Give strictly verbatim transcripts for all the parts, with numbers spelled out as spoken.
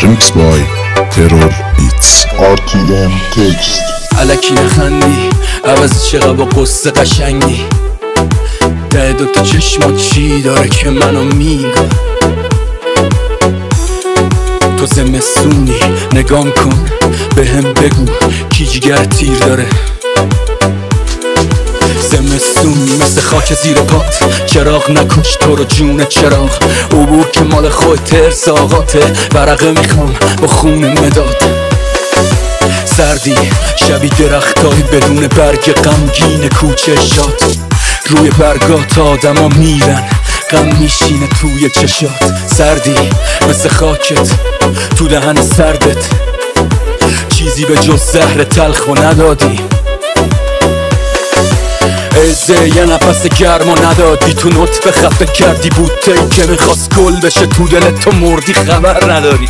Remix by Terror Beats. آر تی ام تکست. الکی نخندی عوض چقدر با قصه قشنگی، ده دوتا چشمات چی داره که منو میگه؟ تو زمستونی نگام کن بهم بگو کی جگر تیر داره. زمستونی مثل خاک زیر پات، چراغ نکش تو رو جون چراغ. عبور که مال خود ترس آقاته، ورقه میخوام با خون مداد. سردی شبی درختای بدون برگ غمگین کوچه شاد، روی برگات آدما میرن غم میشینه توی چشات. سردی مثل خاکت تو دهن سردت، چیزی به جز زهر تلخ و ندادی. ازه یه نفس گرم و ندادی، تو نطفه خفه کردی بوته که میخواست گل بشه، تو دلت تو مردی خبر نداری.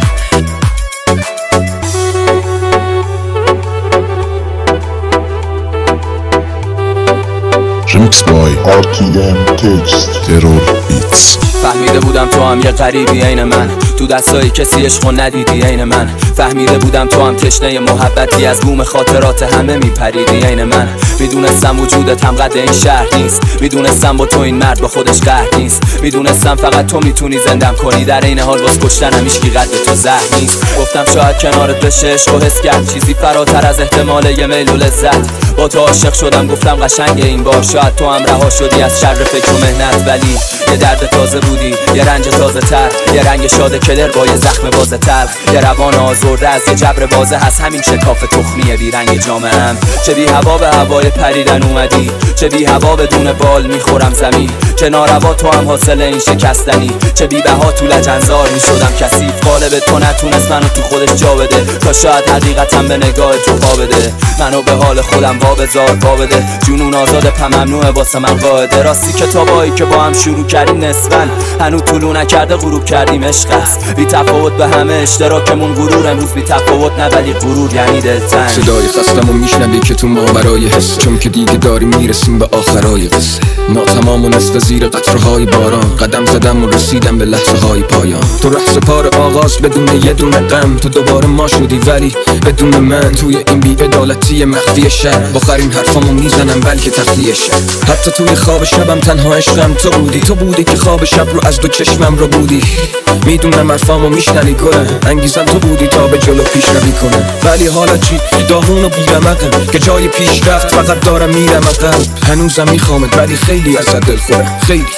Remix by آر تی ام تکست. Terror Beats. فهمیده بودم تو هم یه غریبی عین من، تو دستای کسی عشقو ندیدی عین من. فهمیده بودم تو هم تشنه محبتی، از بوم خاطرات همه میپریدی عین من. میدونستم وجودت هم قد این شهر نیست، میدونستم با تو این مرد با خودش قهر نیست. میدونستم فقط تو میتونی زندم کنی، در این حال باز کشتنم هیچکی قد تو زهر نیست. گفتم شاید کنارت بشه عشق و حس کرد، چیزی فراتر از احتمال یه میل و لذت. با تو عاشق شدم گفتم قشنگه این بار، شاید تو هم رها شدی از شر فکر و مهنت، ولی یه درد تازه بودی، یه رنج تازه تر، یه رنگ شاد کلر با یه زخم باز تلخ، یه روان آزرده از یه جبر بازه هست. همین شکاف تخمیه بی رنگ جامعه‌ام، چه بی هوا به هوای پریدن اومدی، چه بی هوا بدون بال میخورم زمین، چه ناروا تو هم حاصل این شکستنی، چه بی بها تو لجنزار میشدم کثیف. قالب تو نتونست منو تو خودش جا بده، تا شاید حقیقتاً به نگاه تو پا بده. منو به حال خودم وا بذار وا بده، جنون آزاد پا ممنوعه واسه من قاعده. راستی کتابایی که با هم شروع کردیم نصفن، هنوز طلوع نکرده غروب کردیم عشق است. بی تفاوت به همه اشتراکمون غرور، امروز بی تفاوت نه ولی غرور یعنی دلتنگ. صدای خستم و میشنوی که تو ماورای حس، چون که دیگه داریم میرسیم به آخرای قصه. ما تمام و نصف زیر قطرهای باران، قدم زدم و رسیدم به لحظه های پایان. تو رهز پار آغاز بدون یه دونه غم، تو دوباره ما شدی ولی بدون من. توی این بی‌عدالتی مخفی شهر، آخرین حرفامو میزنم بلکه تخلیه شهر. حتی توی خواب شبم تنها عشقم تو بودی، تو بودی که خواب شب رو از دو چشمم رو بودی. میدونم حرفامو میشنوی گله، انگیزم تو بودی تا به جلو پیش روی کنه. ولی حالا چی؟ داغون و بیرمقم که جای پیش رفت فقط دارم میرم عقب. هنوزم میخوامت ولی خیلی ازت دل خوره، خیلی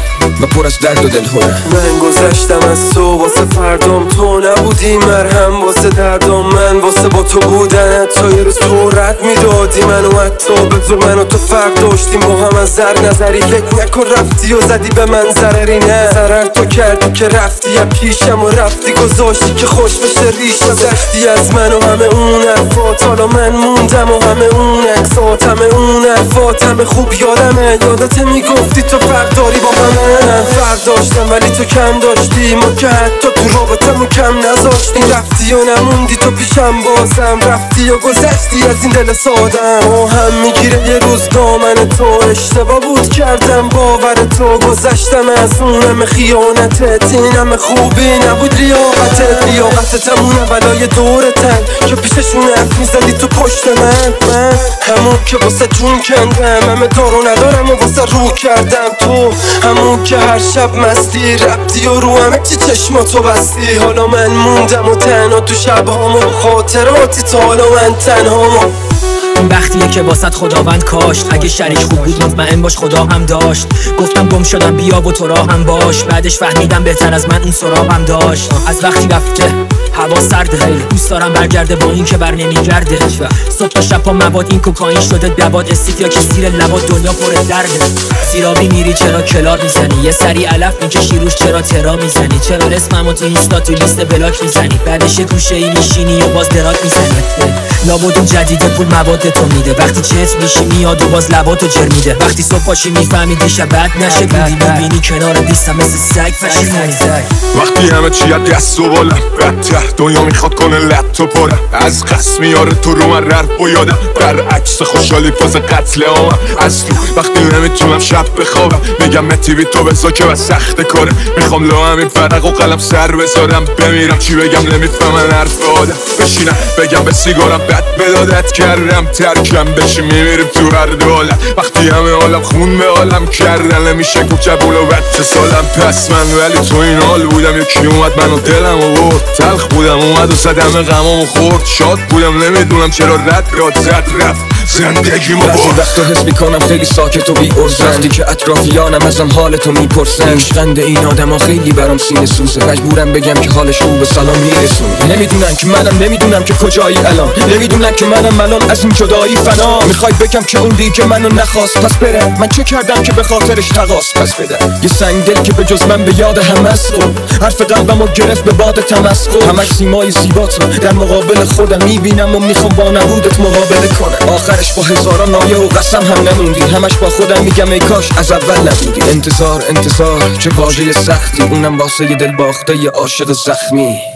و پر از درد و دل هوره. من گذشتم از تو واسه فردام، تو نبودی مرهم واسه دردام. من واسه با تو بودن تا یه روز تو رد میدادی منو، حتی به زور منو تو فرق داشتیم با هم از زر نظری. فکر نکن رفتی و زدی به من ضرری، نه ضرر تو کردی که رفتی یا پیشم و رفتی گذاشتی که خوش بشه ریش. گذشتی از من و همه اون حرفات، حالا من موندم و همه اون عکسات، همه اون حرفات همه خوب یادمه. یادت میگفتی تو فرق داری با همه، من فرق داشتم ولی تو کم داشتی. ما که حتی تو رابطمون کم نذاشتی، رفتی و نموندی تو پیشم بازم، رفتی و گذشتی از این دل سادم. و هم میگیره یه روز دامن تو، اشتباه بود کردم باور تو. گذشتم از اون همه خیانتت، این همه خوبی نبود لیاقتت. لیاقتت همون اولای دورتن که پیششون حرف میزدی تو پشت من. من همون که واسه تون کندم، همه دارو ندارم و واسه رو کردم. تو همون که هر شب مستی ربطی و رو همه چی چشماتو بستی. حالا من موندم و تنها تو شبهامو، خاطراتی تا حالا من تنهامو. این بختیه که واسط خداوند کاشت، اگه شریک خوب بود مطمئن باش خدا هم داشت. گفتم گم شدم بیا و تو راه هم باش، بعدش فهمیدم بهتر از من اون سراغم داشت. از وقتی رفته هوا سرده، دوست دارم برگرده با این که بر نمیگرده. صبح تا شب پا مواد این کوکائین شده دواد، استیف یا که زیر لبات دنیا پر درده. زیرابی میری چرا کلار میزنی، یه سری علف میکشی روش چرا ترا میزنی. چرا اسممو تو اینستا تو لیست بلاک میزنی، بعدش گوشه ای میشینی و باز درات میزنی. لابد اون جدیده پول مواد تو میده، وقتی چت میشی میاد و باز لباتو جر میده، وقتی صبح پاشی میفهمی دیشب بد نشه بودی، میبینی کنار دیستم مثل سگ فشیدی. وقتی همه چی از دست و بالم بدتر دنیا میخواد کنه لط و پرم، از قصد میاره تو رو من ررف و یادم، برعکس خوشحالی فاز قتل عامم، از تو وقتی نمیتونم شب بخوابم میگم متیوی تو بزا که بس سخت کاره، میخوام لو همین فرق و قلم سر بذارم بمیرم، چی بگم نمیفهمن حرف آدم، بشینم بگم به سیگارم بد بدادت کردم ترکم بشی میمیریم تو هر دولت، وقتی همه عالم خون به عالم کردن نمیشه کوچبول و بچه سالم، پس من ولی تو این حال بودم یکی اومد منو دلم و برد، تلخ بودم اومد و زد همه غمامو خورد، شاد بودم نمیدونم چرا رد داد زد رفت زندگی ما بعضی برد. وقتا حس میکنم خیلی ساکت و بی ارزن، وقتی که اطرافیانم ازم حالتو میپرسن، عشقند این آدم ها خیلی برام سینه سوزه، مجبورم بگم که حالش رو به سلام میرسون، نمیدونن که منم نمیدونم که کجایی الان، نمیدونن که منم الان از این جدایی فنا، میخوای بگم که اون دی که منو نخواست پس بره، من چه کردم که به خاطرش تقاس پس بده، یه سنگ دل که به جز من به یاد هم است، حرف قلبمو گرفت به باد تمسخر، همش سیمای زیباتو در مقابل خودم میبینم و میخوام با نبودت مقابله کنم، آخرش با هزاران نایه و قسم هم نموندی، همش با خودم میگم ای کاش از اول نبودی، انتظار انتظار چه واژه سختی، اونم واسه یه دل باخته یه عاشق زخمی.